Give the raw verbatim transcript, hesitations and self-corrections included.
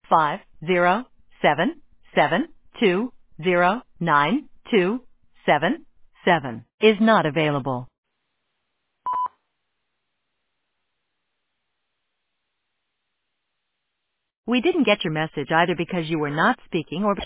five zero seven seven two zero nine two seven seven is not available. We didn't get your message either because you were not speaking or